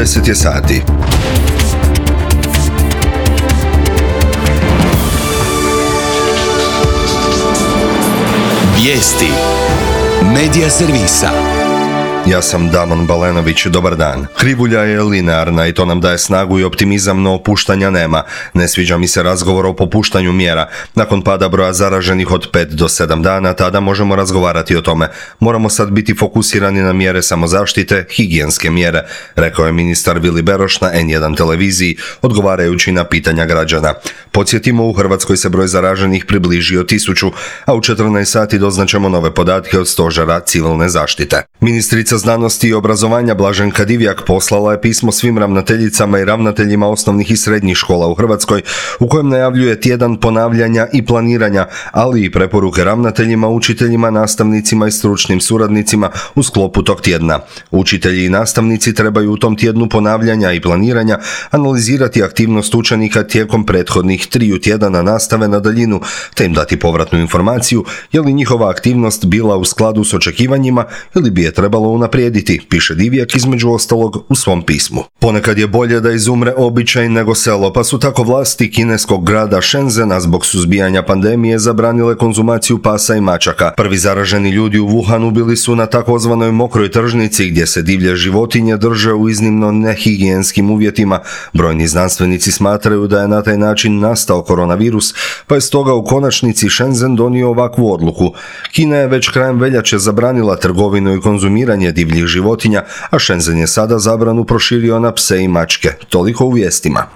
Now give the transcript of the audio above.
10 je sati. Vijesti Medija servisa. Ja sam Damon Balenović, dobar dan. Krivulja je linearna i to nam daje snagu i optimizam, no opuštanja nema. Ne sviđa mi se razgovor o popuštanju mjera. Nakon pada broja zaraženih od 5 do 7 dana, tada možemo razgovarati o tome. Moramo sad biti fokusirani na mjere samozaštite, higijenske mjere, rekao je ministar Vili Beroš na N1 televiziji, odgovarajući na pitanja građana. Podsjetimo, u Hrvatskoj se broj zaraženih približio 1000, a u 14 sati doznaćemo nove podatke od Stožera civilne zaštite. Ministrica znanosti i obrazovanja Blaženka Divjak poslala je pismo svim ravnateljicama i ravnateljima osnovnih i srednjih škola u Hrvatskoj, u kojem najavljuje tjedan ponavljanja i planiranja, ali i preporuke ravnateljima, učiteljima, nastavnicima i stručnim suradnicima u sklopu tog tjedna. Učitelji i nastavnici trebaju u tom tjednu ponavljanja i planiranja analizirati aktivnost učenika tijekom prethodnih 3 tjedana nastave na daljinu, te im dati povratnu informaciju je li njihova aktivnost bila u skladu s očekivanjima ili bi je trebalo unaprijediti, piše Divjak između ostalog u svom pismu. Ponekad je bolje da izumre običaj nego selo, pa su tako vlasti kineskog grada Shenzhena zbog suzbijanja pandemije zabranile konzumaciju pasa i mačaka. Prvi zaraženi ljudi u Wuhanu bili su na takozvanoj mokroj tržnici gdje se divlje životinje drže u iznimno nehigijenskim uvjetima. Brojni znanstvenici smatraju da je na taj način nastao koronavirus, pa je stoga u konačnici Shenzhen donio ovakvu odluku. Kina je već krajem veljače zabranila trgovinu i konzumiranje divljih životinja, a Shenzhen je sada zabranu proširio na pse i mačke. Toliko u vijestima.